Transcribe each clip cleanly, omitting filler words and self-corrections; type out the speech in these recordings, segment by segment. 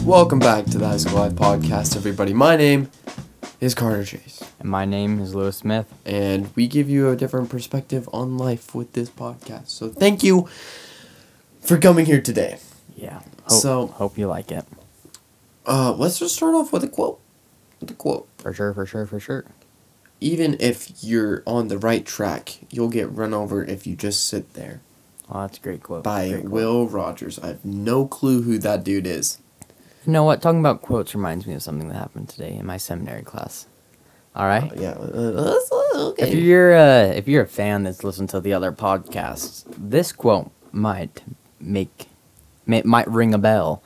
Welcome back to the High School Life Podcast, everybody. My name is Carter Chase. And my name is Lewis Smith. And we give you a different perspective on life with this podcast. So thank you for coming here today. Yeah. Hope you like it. Let's just start off with a quote. For sure. Even if you're on the right track, you'll get run over if you just sit there. Oh, that's a great quote. By Will Rogers. I have no clue who that dude is. You know what? Talking about quotes reminds me of something that happened today in my seminary class. All right. Okay. If you're a fan that's listened to the other podcasts, this quote might ring a bell.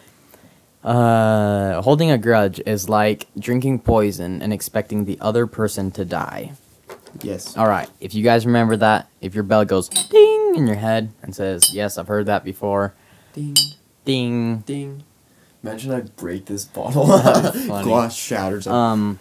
Holding a grudge is like drinking poison and expecting the other person to die. Yes. All right. If you guys remember that, if your bell goes ding in your head and says, "Yes, I've heard that before." Ding. Ding. Ding. Imagine I break this bottle. Glass shatters. Anyway,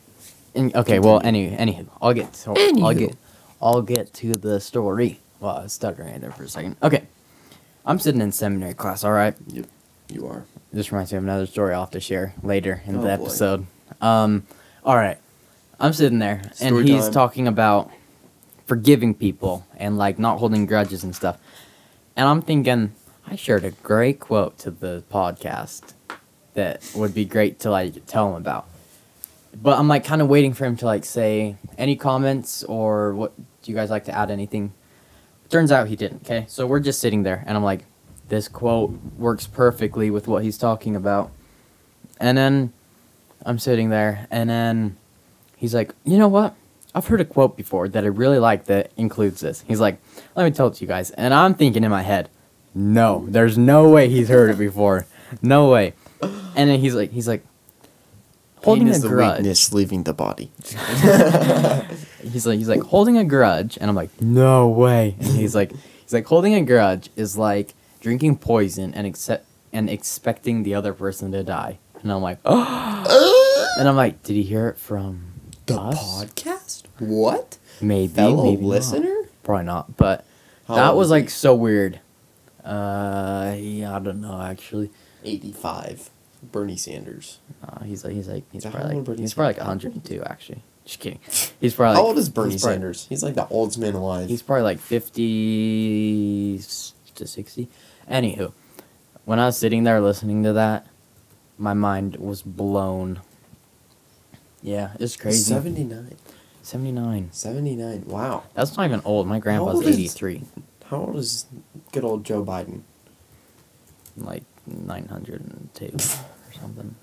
I'll get to the story. Well, I was stuck right there for a second. Okay. I'm sitting in seminary class, all right? Yep, you are. This reminds me of another story I'll have to share later in the boy. episode. All right. I'm sitting there, and Story he's time. talking about forgiving people and, like, not holding grudges and stuff. And I'm thinking, I shared a great quote to the podcast that would be great to, like, tell him about. But I'm, like, kind of waiting for him to, like, say any comments or what. Do you guys like to add anything? Turns out he didn't, okay? So we're just sitting there, and I'm like, this quote works perfectly with what he's talking about. And then I'm sitting there, and then he's like, you know what? I've heard a quote before that I really like that includes this. He's like, let me tell it to you guys. And I'm thinking in my head, no, there's no way he's heard it before. No way. And then he's like, holding Pain is a the grudge. weakness leaving the body. He's like holding a grudge, and I'm like, no way. And he's like holding a grudge is like drinking poison and expecting the other person to die. And I'm like, oh. And I'm like, did he hear it from The us? podcast? What? Maybe, Fellow maybe listener? not. Probably not. But How that old was is like he? so weird. Yeah, I don't know actually. 85. Bernie Sanders. He's How old probably Bernie like 102 actually. Just kidding. He's probably How like, old is Bernie he's probably- Sanders? He's like the oldest man alive. He's probably like 50 to 60. Anywho, when I was sitting there listening to that, my mind was blown. Yeah, it's crazy. 79. 79. 79. Wow. That's not even old. My grandpa's old is- 83. How old is good old Joe Biden? Like 902 or something.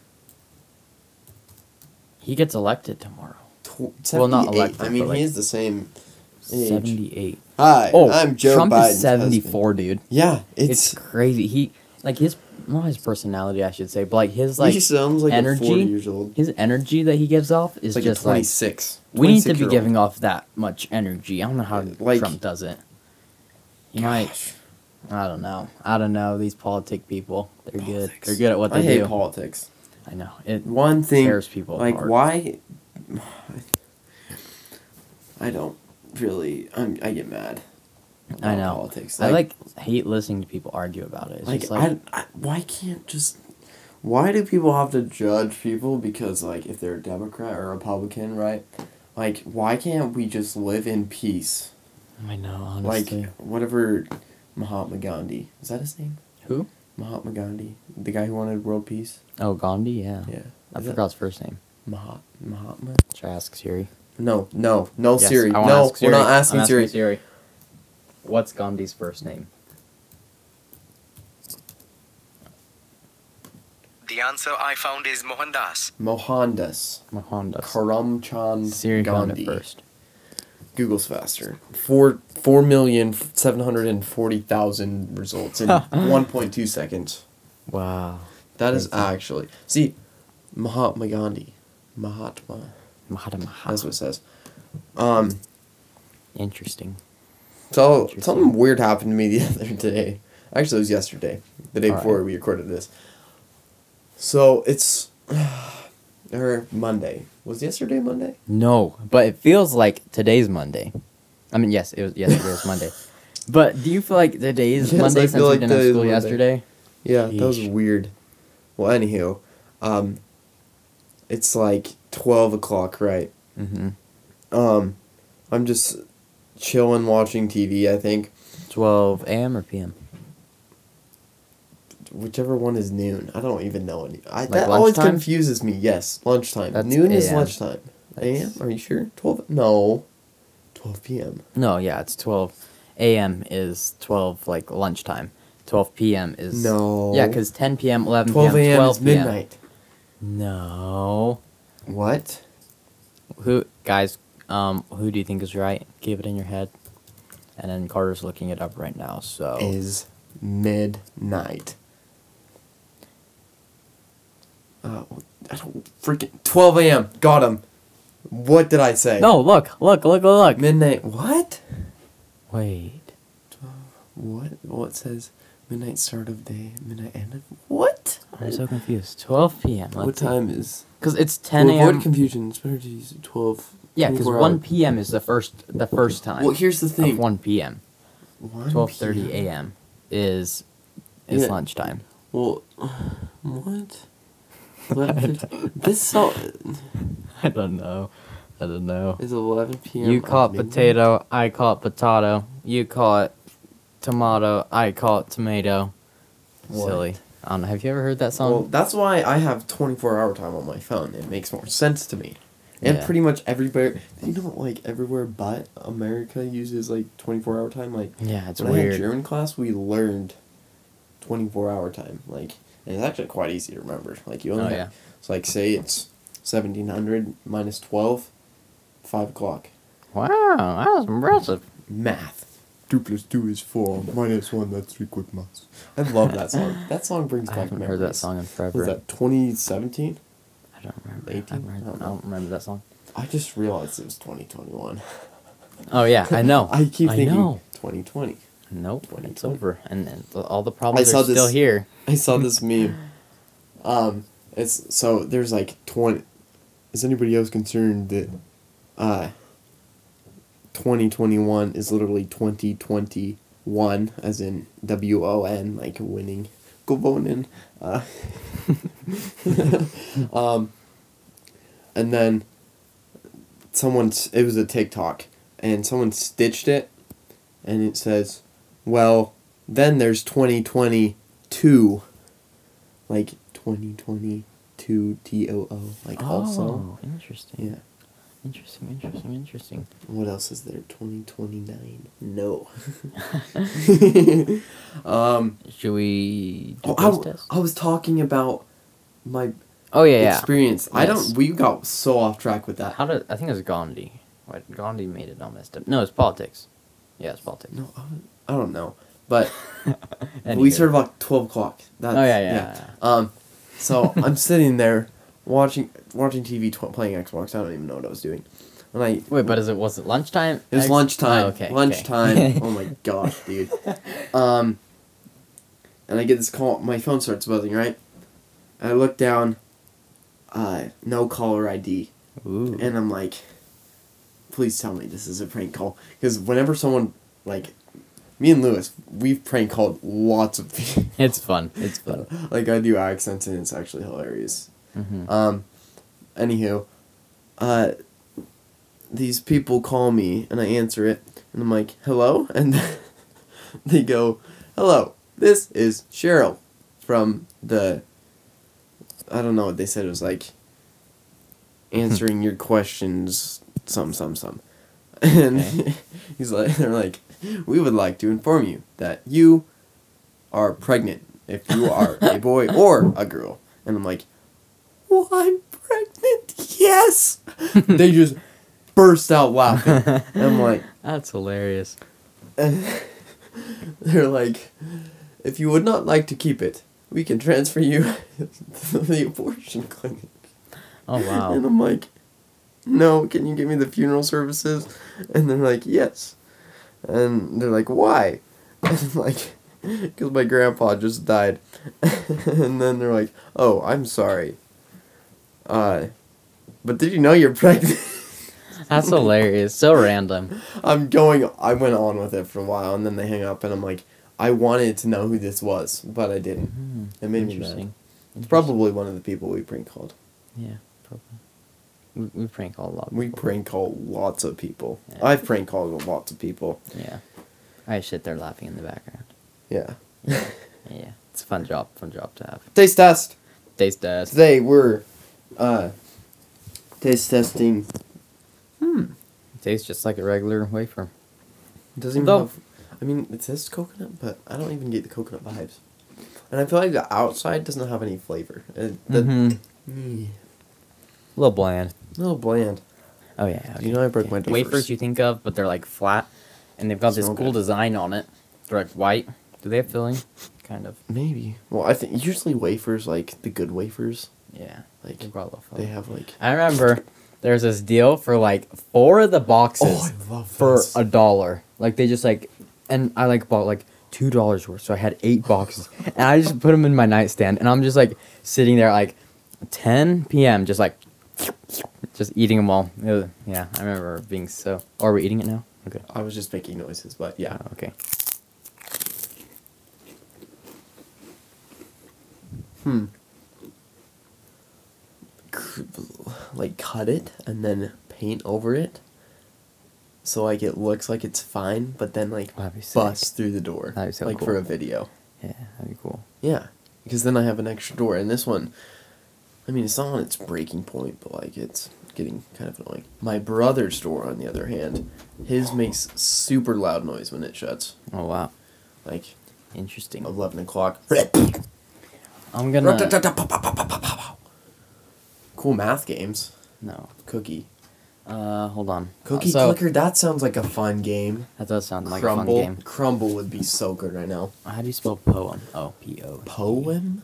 He gets elected tomorrow. Well, not 78. elected, I mean, but, like, he is the same age. 78. Hi, Oh, I'm Joe Trump Biden's is 74, dude. Yeah, It's crazy. He, like, not his personality, I should say, but, like, his, like, he sounds like energy, 40 years old. his energy that he gives off is It's like just, a 26. we need to be 26-year-old. giving off that much energy. I don't know how Like- Trump does it. He might, I don't know. These politic people, they're good. Politics. They're good at what they I hate do. politics. I know. It One thing, tears people like, apart. why? I don't really. I get mad. I about know. politics. I hate listening to people argue about it. It's Like, just like, why can't just? Why do people have to judge people because, like, if they're a Democrat or Republican, right? Like, why can't we just live in peace? I know, honestly. Like, whatever Mahatma Gandhi. Is that his name? Who? Mahatma Gandhi. The guy who wanted world peace? Oh, Gandhi, yeah. Yeah. I Is that forgot his first name. Mahatma? Should I ask Siri? No, Yes, Siri. I wanna No, ask Siri. we're not asking I'm Siri. Siri. What's Gandhi's first name? The answer I found is Mohandas. Mohandas. Mohandas. Karamchand Siri found Gandhi. it first. Google's faster. 4,740,000 results in 1.2 seconds. Wow. That is actually... See, Mahatma Gandhi. Mahatma. Mahatma. That's what it says. Interesting. Something weird happened to me the other day. Actually, it was yesterday. The day All before right. we recorded this. So, it's... or Monday. Was yesterday Monday? No, but it feels like today's Monday. I mean, yes, yesterday was Monday. But do you feel like today's Yes, Monday I since feel we like didn't have today's school Monday. yesterday? Yeah, that was Yeesh. weird. Well, anywho, it's like 12 o'clock, right? Mm-hmm. I'm just chilling watching TV, I think. 12 a.m. or p.m.? Whichever one is noon. I don't even know any. Like that always lunchtime? confuses me. Yes, lunchtime. That's Noon is AM. lunchtime. AM? That's- Are you sure? 12? No. 12 p.m. No, yeah, it's 12 a.m. is 12, like, lunchtime. 12 p.m. is... No. Yeah, because 10 p.m., 11 12 p.m., a.m. 12 is p.m. midnight. No. What? Who, guys, who do you think is right? Keep it in your head. And then Carter's looking it up right now, so... Is midnight. I don't freaking 12 a.m. Got him. What did I say? No, look. Midnight. What? Wait. What? Well, it says midnight start of day, midnight end of. What? I'm so confused. 12 p.m. What time is? Because it's 10 To a.m. avoid confusion, it's better to use 12. Yeah, because 24 1 hour. p.m. is the first time. Well, here's the thing. Of 1 p.m. 1 12:30 p.m. a.m. is Yeah. lunchtime. Well, what? This song I don't know. is 11 p.m. You call it on midnight? potato, I call it potato. You call it tomato, I call it tomato. What? Silly. I don't know. Have you ever heard that song? Well, that's why I have 24-hour time on my phone. It makes more sense to me. And Yeah. pretty much everywhere, like everywhere but America uses like 24-hour time. Like Yeah, it's when I had weird. German class, we learned 24-hour time. Like, and it's actually quite easy to remember. Like you only Oh, have, yeah. so like say it's 1700 minus 12, 5 o'clock. Wow, that was impressive. Math. 2 plus 2 is 4. Minus 1, that's 3 quick maths. I love that song. That song brings I back haven't memories. heard that song in forever. Was that 2017? I don't remember. 18? I don't remember that song. I just realized it was 2021. Oh yeah, I know. I keep thinking know. 2020. Nope, it's 2020. over, and all the problems saw are still this- here. I saw this meme. It's so there's like 20. Is anybody else concerned that 2021 is literally 2021, as in WON, like winning, gewonnen. And then it was a TikTok, and someone stitched it, and it says, well, then there's 2022, like 2022 TOO, like also. Interesting. Yeah. Interesting. What else is there? 2029? No. Should we do Oh, quiz test? I was talking about my Oh yeah. experience. Yes. We got so off track with that. I think it was Gandhi. What, Gandhi made it all messed up. No, it's politics. Yeah, it's politics. No, I don't know. But Anywho. we started about 12 o'clock. That's, Oh yeah. So I'm sitting there watching TV, playing Xbox. I don't even know what I was doing. And Wait, but was it lunchtime? it was lunchtime. Oh, okay. Lunchtime. Oh my gosh, dude. And I get this call. My phone starts buzzing, right? I look down. No caller ID. Ooh. And I'm like, please tell me this is a prank call. Because whenever someone, like, me and Lewis, we've prank called lots of people. It's fun. Like, I do accents and it's actually hilarious. Mm-hmm. Anywho, these people call me and I answer it. And I'm like, hello? And they go, hello, this is Cheryl from the... I don't know what they said. It was like answering your questions, some. And Okay. they're like, we would like to inform you that you are pregnant if you are a boy or a girl. And I'm like, well, I'm pregnant, yes! They just burst out laughing. And I'm like, That's hilarious. and they're like, if you would not like to keep it, we can transfer you to the abortion clinic. Oh wow. And I'm like, no, can you give me the funeral services? And they're like, yes. And they're like, why? And I'm like, because my grandpa just died. And then they're like, oh, I'm sorry. But did you know you're pregnant? That's hilarious. So random. I went on with it for a while, and then they hang up, and I'm like, I wanted to know who this was, but I didn't. It made me mad. Interesting. It's probably one of the people we prank called. Yeah, probably. We prank call a lot of We people. prank call lots of people. Yeah. I've prank called lots of people. Yeah. I sit there laughing in the background. Yeah. Yeah. It's a fun job to have. Taste test. Taste test. Today we're taste testing. Tastes just like a regular wafer. It doesn't even Though- have. I mean, it says coconut, but I don't even get the coconut vibes. And I feel like the outside doesn't have any flavor. Mm-hmm. A A little bland. little bland. Oh yeah. You know I broke my The wafers you think of, but they're like flat, and they've got this Smell cool good. design on it. They're like white. Do they have filling? Kind of. Maybe. Well, I think usually wafers, like the good wafers, Yeah. like They've got a little they filling. have like. I remember there's this deal for like 4 of the boxes love for $1. Like they just like, and I like bought like $2 worth, so I had 8 boxes, and I just put them in my nightstand, and I'm just like sitting there like 10 p.m. just like just eating them all. Yeah, I remember being so. Oh, are we eating it now? Okay. I was just making noises, but yeah. Oh, okay. Like cut it and then paint over it, so like it looks like it's fine, but then like That'd be sick. bust through the door, That'd be so like cool. for a video. Yeah, that'd be cool. Yeah, because then I have an extra door, and this one, I mean, it's not on its breaking point, but like it's getting kind of annoying. My brother's door, on the other hand, his makes super loud noise when it shuts, Oh wow, like interesting. 11 o'clock. I'm gonna. Cool math games. No. Cookie. Hold on. Cookie So, Clicker, that sounds like a fun game. that does sound like Crumble. a fun game. Crumble would be so good right now. How do you spell poem? Oh, P-O. Poem?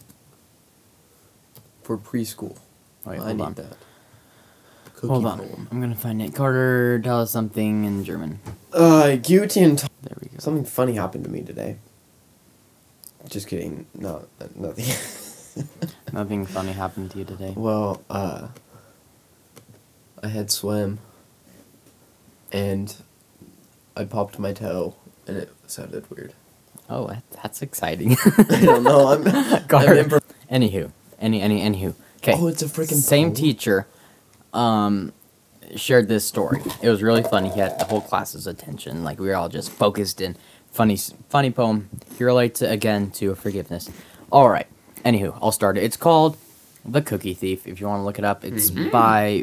For preschool. Wait, I hold need on. that. Cookie Hold on. poem. I'm gonna find it. Carter, tell us something in German. Guten Tag. There we go. Something funny happened to me today. Just kidding. No, nothing. Nothing funny happened to you today. Well, I had swim, and I popped my toe, and it sounded weird. Oh, that's exciting. I don't know. I'm Carter. improv- Anywho. Anywho. Okay. Oh, it's a freaking Same poem? teacher shared this story. It was really funny. He had the whole class's attention. Like, we were all just focused in funny poem. He relates it again to forgiveness. All right. Anywho, I'll start it. It's called The Cookie Thief. If you want to look it up, it's by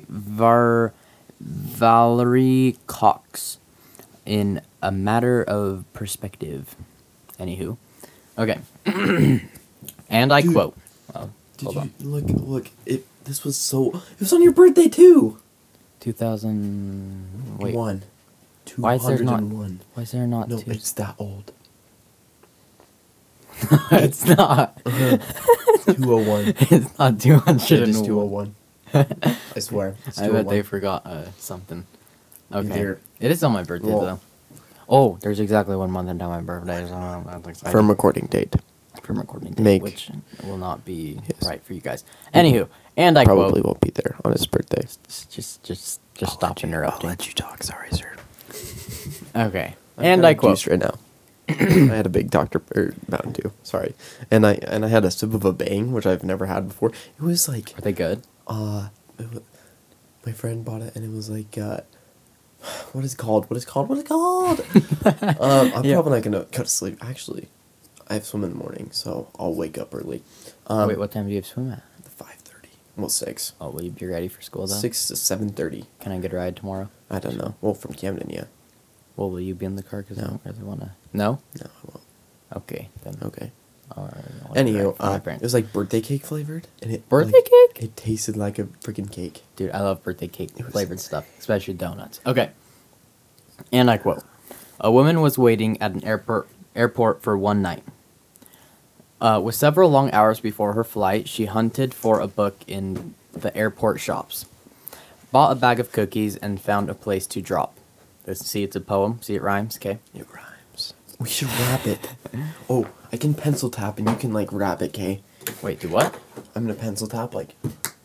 Valerie Cox in A Matter of Perspective. Anywho. Okay. And I Dude, quote. Oh, Did hold you on. look? This was so. It was on your birthday too. 2000. Wait. One. Why is there not? 201. Why is there not No, two? it's that old. It's not. 201. It's not 200. It is 201. I swear. It's I bet they 201. forgot something. Okay. Either- It is on my birthday Well- though. Oh, there's exactly 1 month until my birthday, so that's exciting. From recording date. From recording date, Make- which will not be Yes. right for you guys. Anywho, and I Probably quote. won't be there on his birthday. Just stop interrupting. I'll let you talk. Sorry, sir. Okay. I'm And kinda I quote. juiced right now. I had a big Mountain Dew. Sorry, and I had a sip of a Bang, which I've never had before. It was like Are they good? my friend bought it, and it was like what is it called? What is it called? What is it called? I'm Yeah. probably not gonna go to sleep. Actually, I have swim in the morning, so I'll wake up early. Wait, what time do you have swim at? 5:30. Well, 6. Oh, will you be ready for school though? 6 to 7:30. Can I get a ride tomorrow? I don't know. Well, from Camden, yeah. Well, will you be in the car? Because I No. don't really want to. No? No, I won't. Okay, then. Okay. I'll ride Anywho, for my it parents. was like birthday cake flavored, and it Birthday like, cake? It tasted like a freaking cake. Dude, I love birthday cake It was flavored insane. stuff, especially donuts. Okay. And I quote: "A woman was waiting at an airport for one night. With several long hours before her flight, she hunted for a book in the airport shops, bought a bag of cookies, and found a place to drop." See, it's a poem. See, it rhymes. Okay. It rhymes. We should rap it. Oh, I can pencil tap, and you can like rap it, Kay. Wait, do what? I'm gonna pencil tap like.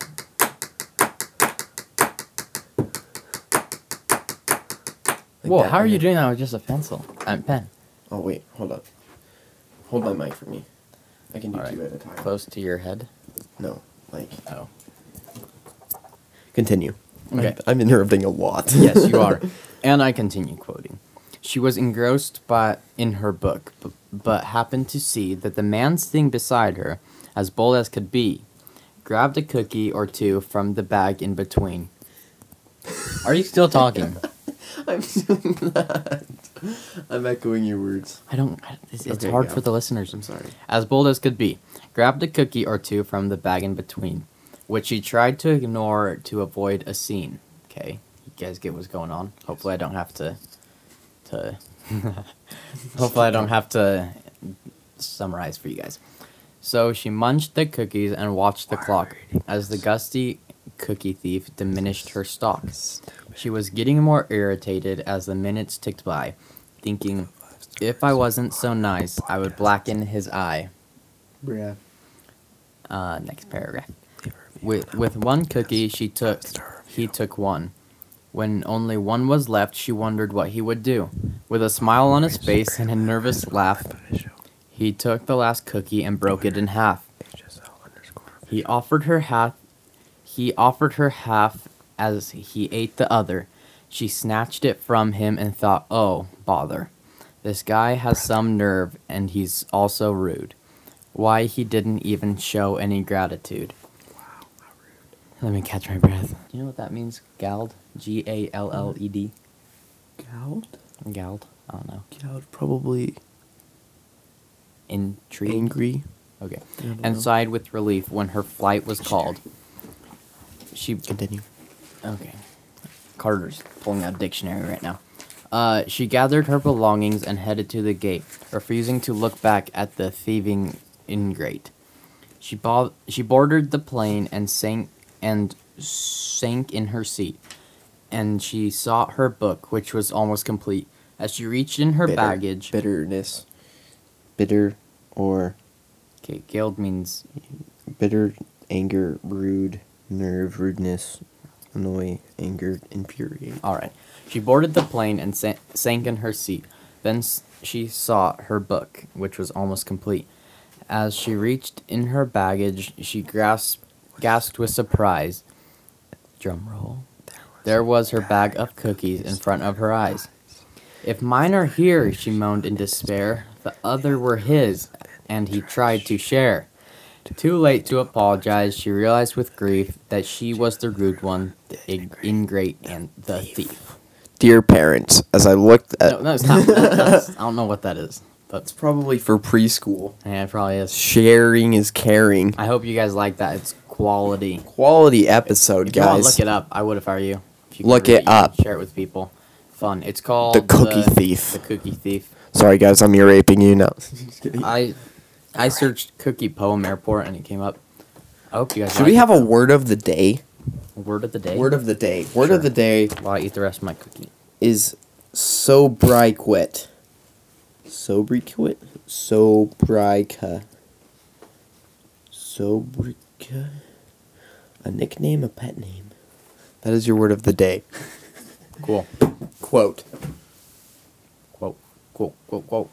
Whoa, that, how are and you then- doing that with just a pencil and pen? Oh wait, hold up. Hold my mic for me. I can do Alright. 2 at a time. Close to your head. No, like Oh. continue. Okay. I'm interrupting a lot. Yes, you are. And I continue quoting. She was engrossed in her book, but happened to see that the man sitting beside her, as bold as could be, grabbed a cookie or two from the bag in between. Are you still talking? I'm doing that. I'm echoing your words. It's Okay, hard yeah. for the listeners. I'm sorry. As bold as could be, grabbed a cookie or two from the bag in between, which she tried to ignore to avoid a scene. Okay, you guys get what's going on. Hopefully I don't have to hopefully I don't have to summarize for you guys. So she munched the cookies and watched the clock as the gusty cookie thief diminished her stock. She was getting more irritated as the minutes ticked by, thinking, if I wasn't so nice, I would blacken his eye. Yeah. Next paragraph. With one cookie he took one. When only one was left, she wondered what he would do. With a smile on his face and a nervous laugh, he took the last cookie and broke it in half. He offered her half as he ate the other. She snatched it from him and thought, oh, bother. This guy has some nerve and he's also rude. Why he didn't even show any gratitude. Wow, how rude. Let me catch my breath. Do you know what that means? Galled? Galled? Galled? Galled? I don't know. Galled, probably Intrigued? angry. Okay. I don't And know. sighed with relief when her flight was called. She... Continue. Okay. Carter's pulling out a dictionary right now. She gathered her belongings and headed to the gate, refusing to look back at the thieving ingrate. She boarded the plane and sank in her seat, and she sought her book, which was almost complete. As she reached in her baggage... Bitterness. Bitter or... Okay, guild means... Bitter, anger, rude, nerve, rudeness, annoy, anger, infuriate. Alright. She boarded the plane and sank in her seat. Then she sought her book, which was almost complete. As she reached in her baggage, she gasped with surprise. Drum roll. There was her bag of cookies in front of her eyes. If mine are here, she moaned in despair, the other were his, and he tried to share. Too late to apologize, she realized with grief that she was the rude one, the ingrate, and the thief. Dear parents, as I looked at... No, it's not. I don't know what that is. But It's probably for preschool. yeah, it probably is. Sharing is caring. I hope you guys like that. It's quality. Quality episode, If you want to guys. look it up, I would if I were you. If you could Look read it up. Share it with people. Fun. It's called The Cookie Thief. The Cookie Thief. Sorry, guys, I'm ear-raping you now. I searched Cookie Poem Airport and it came up. I hope you guys. Should we have a word of the day? word of the day? Word of the day. Word Sure. of the day While I eat the rest of my cookie. is sobriquet. Sobriquet? Sobrica. Sobrica. A nickname, a pet name. That is your word of the day. Cool. Quote. Quote. Quote. Quote. Quote.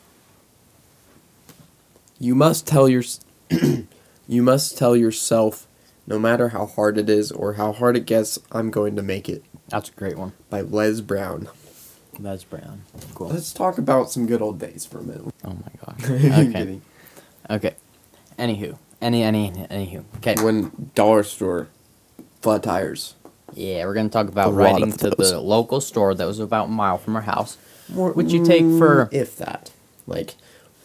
You must tell you must tell yourself, no matter how hard it is or how hard it gets, I'm going to make it. That's a great one. By Les Brown. That's brown. Cool. Let's talk about some good old days for a minute. Oh my god. I'm Okay. kidding. Okay. Anywho. Anywho. Okay. When dollar store flat tires. Yeah, we're gonna talk A about lot riding of to those. the local store that was about a mile from our house. More, Would you take for- if that, like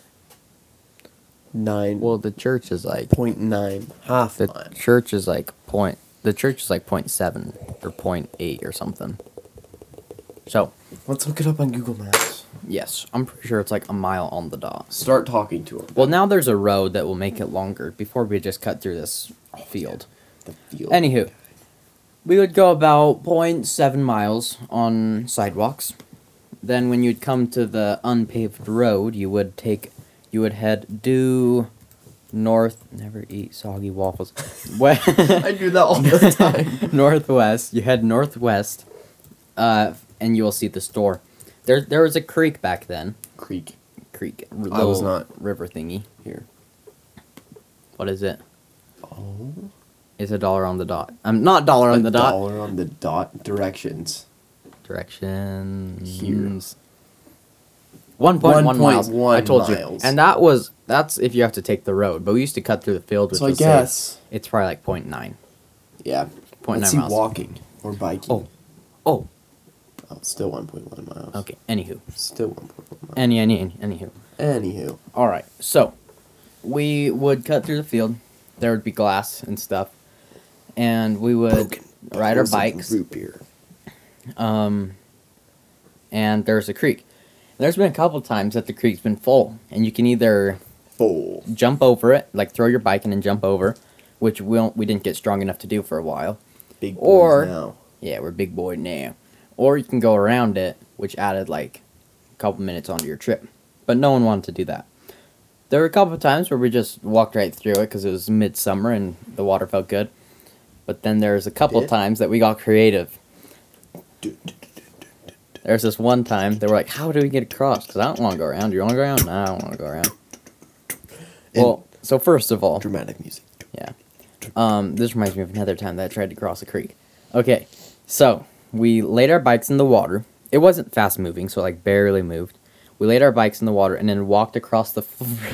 9.9, Well, the church is like half the mile. church is like the church is like 0.7 or 0.8 or something. So Let's look it up on Google Maps. yes, I'm pretty sure it's like a mile on the dot. Start talking to him. Well, now there's a road that will make it longer. Before we just cut through this field. The field. Anywho, we would go about 0.7 miles on sidewalks. Then when you'd come to the unpaved road, you would head due north. Never eat soggy waffles. I do that all the time. Northwest. You head northwest, and you will see the store. There was a creek back then. Creek. Creek. I was little not river thingy. here. What is it? Oh. It's $1 on the dot. I'm not dollar on the dot. $1 on the dot. Directions. Directions. 1.1 miles. 1.1 I told you. miles. And that's if you have to take the road. But we used to cut through the field, which So I was safe. guess. It's probably like 0.9. Yeah. 0.9 Let's see miles. walking or biking. Oh. Oh. Oh, still 1.1 miles. Okay. Anywho. Still 1.1 miles. Anywho. Anywho. All right. So we would cut through the field. There would be glass and stuff, and we would Broken ride our bottles of bikes. Root beer. And there's a creek. There's been a couple times that the creek's been full, and you can either Full. jump over it, like throw your bike in and jump over, which we didn't get strong enough to do for a while. Big boys Or- now. Yeah, we're big boy now. Or you can go around it, which added like a couple minutes onto your trip. But no one wanted to do that. There were a couple of times where we just walked right through it because it was midsummer and the water felt good. But then there's a couple Did? times that we got creative. There's this one time they were like, "How do we get across?" Because I don't want to go around. Do you want to go around? No, I don't want to go around. And- Well, so first of all, Dramatic music. yeah. This reminds me of another time that I tried to cross a creek. Okay, so we laid our bikes in the water. It wasn't fast moving, so like barely moved. We laid our bikes in the water and then walked across the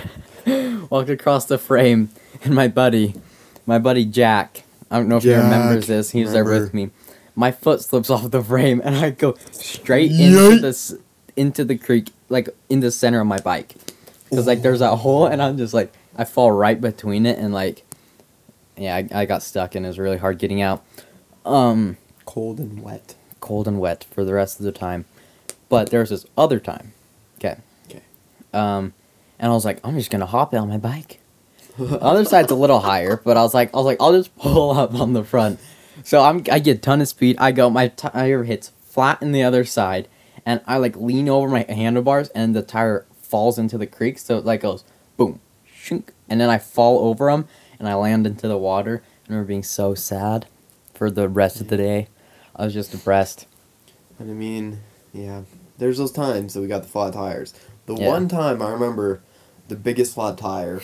frame. And my buddy Jack, I don't know if he Jack, remembers this. He was there remember. with me. My foot slips off the frame and I go straight Yeet. into the creek, like in the center of my bike. Because like there's that hole and I'm just like I fall right between it and like yeah, I got stuck and it was really hard getting out. Cold and wet. Cold and wet for the rest of the time. But there was this other time. Okay. Okay. And I was like, I'm just gonna hop on my bike. The other side's a little higher, but I was like, I'll just pull up on the front. So I get a ton of speed. I go, my tire hits flat in the other side, and I like lean over my handlebars, and the tire falls into the creek. So it like goes boom, shink, and then I fall over them, and I land into the water. I remember being so sad for the rest of the day. I was just depressed. And I mean, yeah. There's those times that we got the flat tires. The Yeah. one time I remember the biggest flat tire,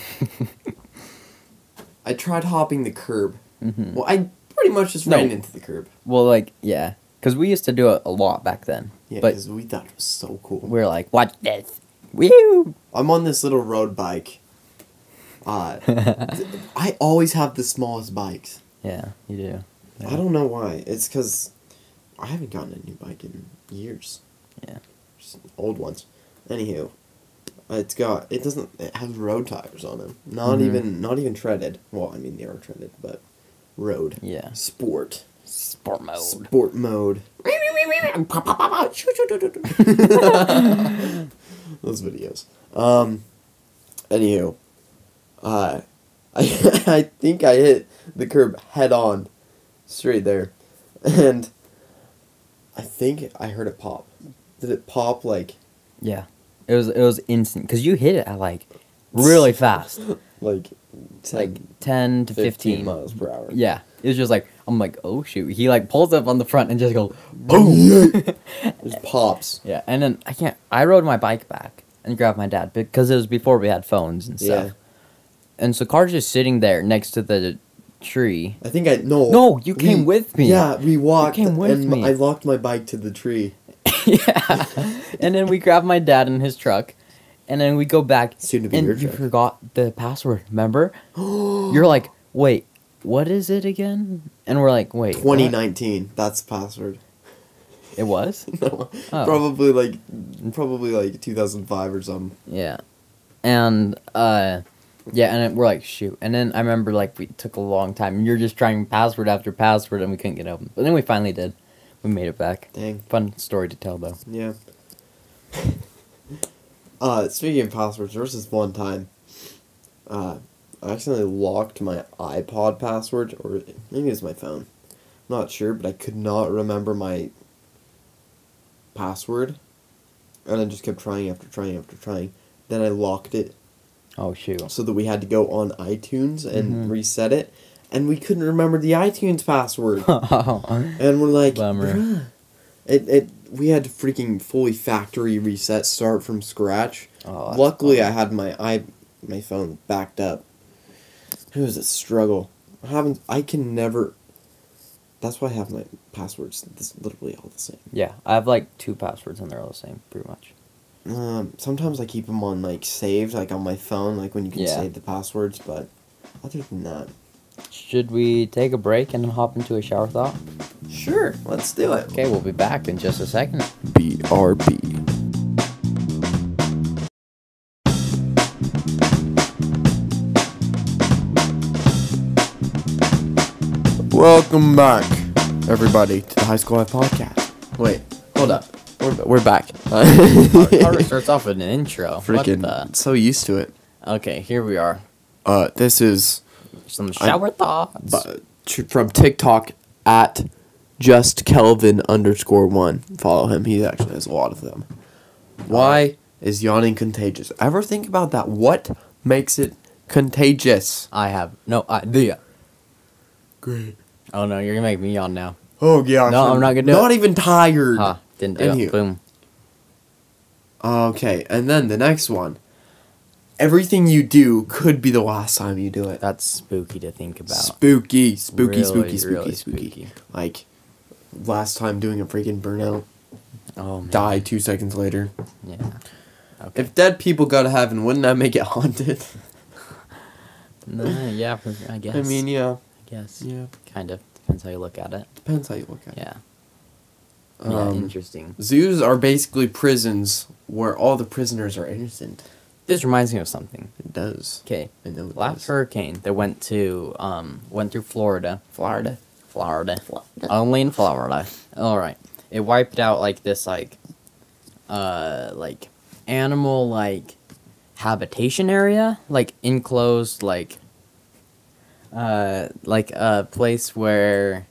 I tried hopping the curb. Hmm. Well, I pretty much just No. ran into the curb. Well, like yeah, because we used to do it a lot back then. Yeah, But- because we thought it was so cool. We were like, what this? Woo! I'm on this little road bike. I always have the smallest bikes. Yeah, you do. Yeah. I don't know why. It's because I haven't gotten a new bike in years. Yeah. Just old ones. Anywho, it has road tires on them. Not Mhm. even treaded. Well, I mean they are treaded, but road. Yeah. Sport. Sport mode. Sport mode. Those videos. Anywho, I think I hit the curb head on, straight there, and I think I heard it pop. Did it pop like Yeah. It was instant because you hit it at like really fast, 10, like 10 to 15 miles per hour? Yeah. It was just like I'm like, oh shoot. He like pulls up on the front and just goes boom. Just pops. Yeah, and then I rode my bike back and grabbed my dad because it was before we had phones and stuff. Yeah. And so car's just sitting there next to the tree. I think No, No, you came with me. Yeah, we walked. came with and me. I locked my bike to the tree. Yeah. And then we grabbed my dad in his truck, and then we go back. Soon to be and your you truck. forgot the password. Remember? You're like, wait, what is it again? And we're like, wait, what? 2019. That's the password. It was. No, Oh. probably like 2005 or something. Yeah. And yeah, and then we're like, shoot. And then I remember like we took a long time. And you're just trying password after password, and we couldn't get open. But then we finally did. We made it back. Dang. Fun story to tell though. Yeah. Speaking of passwords, there was this one time, I accidentally locked my iPod password, or maybe it was my phone. I'm not sure, but I could not remember my password, and I just kept trying after trying after trying. Then I locked it Oh shoot. so that we had to go on iTunes and Mhm. reset it, and we couldn't remember the iTunes password. Oh. And we're like, Bummer. Bruh. We had to freaking fully factory reset, start from scratch. Oh, that's Luckily, bummer. I had my phone backed up. It was a struggle. I can never. That's why I have my passwords. This literally all the same. Yeah, I have like 2 passwords and they're all the same, pretty much. Sometimes I keep them on like saved, like on my phone, like when you can Yeah. save the passwords. But other than that, Should we take a break and hop into a shower thought? sure, let's do it. Okay, we'll be back in just a second. BRB. Welcome back, everybody, to the High School Life podcast. Wait, hold up. We're back. Carter starts off with an intro. Freaking What so used to it. the? Okay, here we are. This is Some shower thoughts. from TikTok at justkelvin_1. Follow him. He actually has a lot of them. Why is yawning contagious? Ever think about that? What makes it contagious? I have no idea. Great. Oh no, you're gonna make me yawn now. Oh yeah. No, I'm not gonna do Not it. even tired. Huh, didn't do Anywho. it. Boom. Okay, and then the next one. Everything you do could be the last time you do it. That's spooky to think about. Spooky, spooky, Really, spooky, spooky, really spooky. spooky. Like, last time doing a freaking burnout, Oh man. die 2 seconds later. Yeah. Okay. If dead people go to heaven, wouldn't that make it haunted? Yeah, I guess. I mean, yeah. I guess. Yeah. Kind of. Depends how you look at it. Depends how you look at it. Yeah. Yeah, Um, interesting. Zoos are basically prisons where all the prisoners are innocent. This reminds me of something. It does. Okay. I know it Last does. hurricane that went through Florida. Florida. Florida. Only in Florida. Alright. It wiped out like this like animal like habitation area. Like enclosed like a place where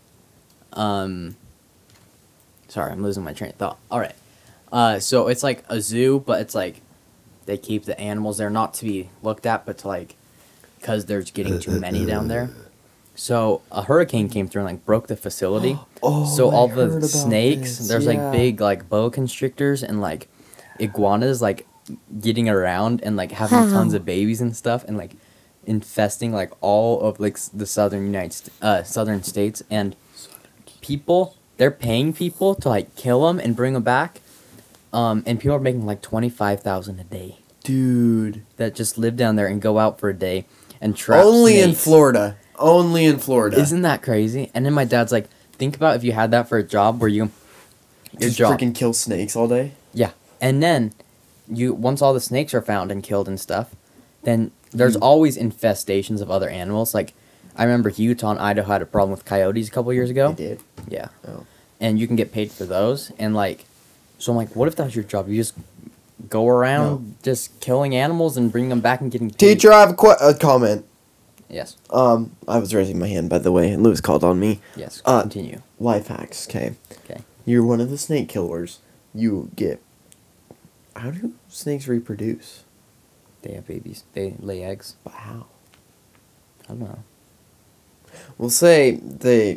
sorry, I'm losing my train of thought. Alright. So it's like a zoo, but it's like they keep the animals there not to be looked at, but to like because there's getting too many down there. So a hurricane came through and like broke the facility. Oh, So I all heard the about snakes, this, there's yeah. like big like boa constrictors and like iguanas like getting around and like having tons of babies and stuff and like infesting like all of like the southern states, and people, they're paying people to like kill them and bring them back. And people are making like $25,000 a day Dude. that just live down there and go out for a day and trap Only in snakes. Florida. Only in Florida. Isn't that crazy? And then my dad's like, think about if you had that for a job where your Just job, freaking kill snakes all day? yeah, and then once all the snakes are found and killed and stuff, then there's always infestations of other animals. Like I remember Utah and Idaho had a problem with coyotes a couple years ago. I did. Yeah, Oh. and you can get paid for those. And like, so I'm like, what if that was your job? You just go around just killing animals and bringing them back and getting paid. Teacher, I have a comment. Yes. I was raising my hand, by the way, and Lewis called on me. Yes. Uh, Continue. Life hacks, okay? Okay. You're one of the snake killers. You get... How do snakes reproduce? They have babies. They lay eggs. But how? I don't know. We'll say they,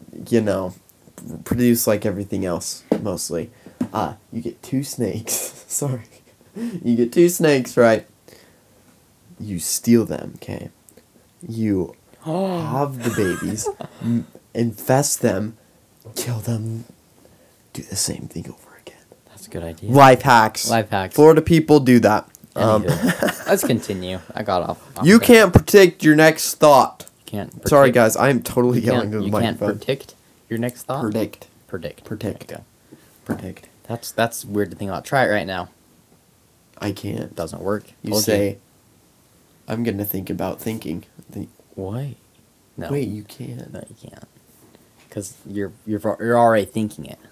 produce like everything else, mostly. You get 2 snakes. Sorry. You get 2 snakes, right? You steal them, okay? You have the babies, infest them, kill them, do the same thing over again. That's a good idea. Life hacks. Life hacks. Florida people do that. Anywho, let's continue. I got off. You track. can't predict your next thought. Can't. Predict, Sorry, guys. I'm totally yelling into the You can't microphone. predict your next thought. Predict. Predict. Predict. There you Predict. go. That's weird to think about. Try it right now. I can't. It doesn't work. You Told say, I'm going to think about thinking. Wait. No. Wait, you can't. No, you can't. Because you're already thinking it.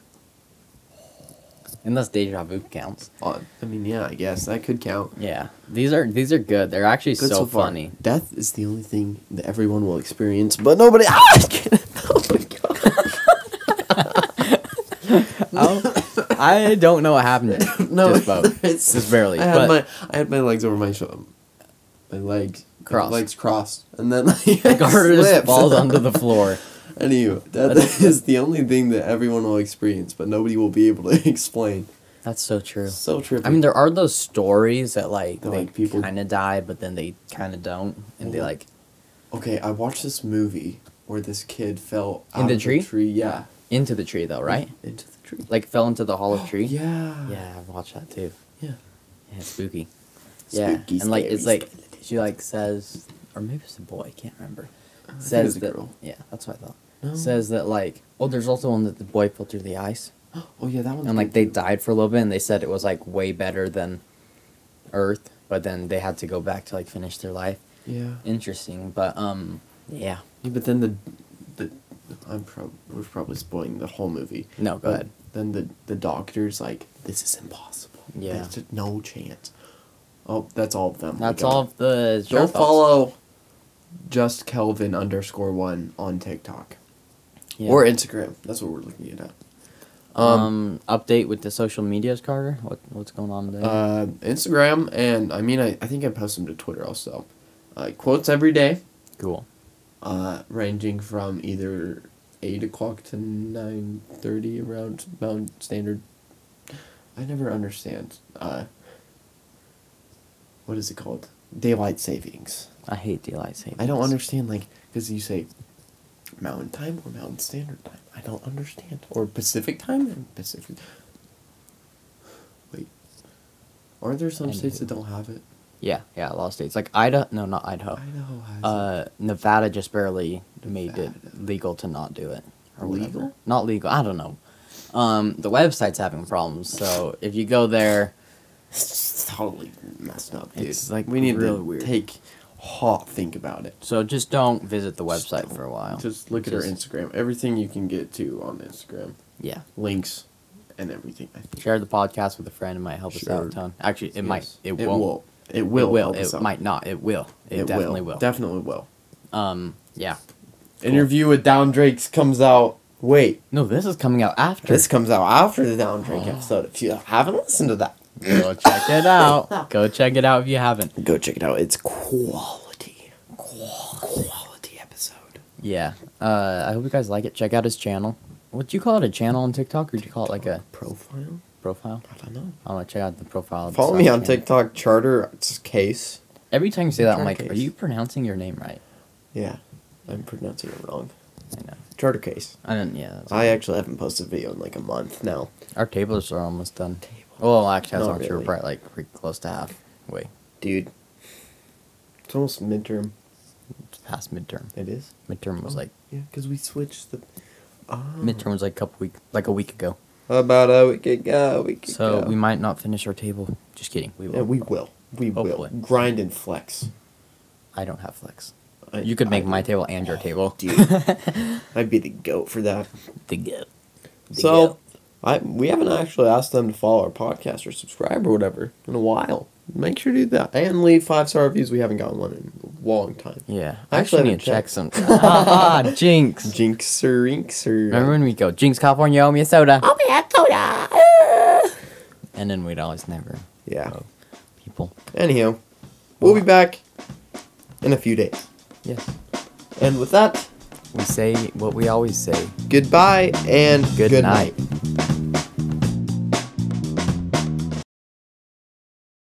Unless deja vu counts. I mean, yeah, I guess that could count. Yeah. These are good. They're actually Good so far. funny. Death is the only thing that everyone will experience, but nobody. Oh my god! I don't know what happened. No, Just both. it's Just barely. I But had my legs over my shoulder. My legs Crossed. Legs crossed, and then like Carter just slipped. falls onto the floor. Anyway, that is the only thing that everyone will experience, but nobody will be able to explain. That's so true. So trippy. I mean, there are those stories that like That, they like, people- kind of die, but then they kind of don't, and they like Okay, I watched this movie where this kid fell In out the of tree? the tree. Yeah. Into the tree though, right? Into the tree. Like fell into the hollow tree. Yeah. Yeah, I've watched that too. Yeah. Yeah, spooky. Spooky, yeah, and like it's scary, like she like says, or maybe it's a boy. I can't remember. I think Says it's a that. girl. Yeah, that's what I thought. No. Says that like there's also one that the boy fell through the ice, Oh yeah, that one. and like they died for a little bit, and they said it was like way better than Earth, but then they had to go back to like finish their life. Yeah. Interesting, but yeah. Yeah, but then the we're probably spoiling the whole movie. No, go But ahead. Then the doctor's like, this is impossible. Yeah. There's just no chance. Oh, that's all of them. That's Like, all of the. Go short thoughts. follow just Kelvin _1 on TikTok Yeah. or Instagram. That's what we're looking at. Update with the social medias, Carter. What's going on there? Instagram, and I mean, I think I post them to Twitter also. Quotes every day, Cool. ranging from either 8 o'clock to 9:30 around Mountain Standard. I never understand. What is it called? Daylight savings. I hate daylight savings. I don't understand, like, because you say Mountain Time or Mountain Standard Time. I don't understand. Or Pacific Time and Pacific. Wait. Aren't there some states that don't have it? Yeah, a lot of states like Idaho. No, not Idaho. Idaho has it. Nevada just barely made it Nevada. legal to not do it. Or whatever. Legal? Not legal. I don't know. The website's having problems, so if you go there, It's totally messed up, dude. It's, like, we need really to weird. think about it. so just don't visit the Just website don't. for a while. Just look at our Instagram. Everything you can get to on Instagram. Yeah. Links and everything. I think. Share the podcast with a friend. It might help us out Sure. a ton. Actually, it might. Yes. It won't. will. It will. help It us out. might not. It will. It definitely will. Definitely will. Yeah. Interview with Down Drakes comes out. Wait, No, this is coming out after. this comes out after the Down Drake episode. If you haven't listened to that, Go check it out. Go check it out if you haven't. go check it out. It's quality episode. Yeah. I hope you guys like it. Check out his channel. What do you call it? A channel on TikTok, or do you call it like a Profile? profile? I don't know. I want to check out the profile. of the Follow me side on channel. TikTok, Charter Case. Every time you say that, I'm Charter like, Case. are you pronouncing your name right? Yeah, I'm pronouncing it wrong. I know. Charter Case. I don't. Yeah. That's I actually haven't posted a video in like a month now. Our tables are almost done. Well, actually, Not I'm sure really. we're probably like pretty close to halfway. Dude, it's almost midterm. It's past midterm. It is? Midterm was like Yeah, because we switched the... Oh. midterm was like a week ago. About a week ago. So we might not finish our table. Just kidding. We will. Yeah, we will. We Hopefully. will. Grind and flex. I don't have flex. I- You could make I- my table and your table. Dude, I'd be the goat for that. The goat. So, we haven't actually asked them to follow our podcast or subscribe or whatever in a while. Make sure to do that. And leave 5-star reviews. We haven't gotten one in a long time. Yeah. I I actually actually need to haven't check some. Jinx. Jinxer, inkser. Remember when we go, Jinx, California, owe me a soda. I'll be a soda. And then we'd always never. Yeah. People. Anyhow, we'll be back in a few days. Yes. And with that, We say what we always say. goodbye and Good night.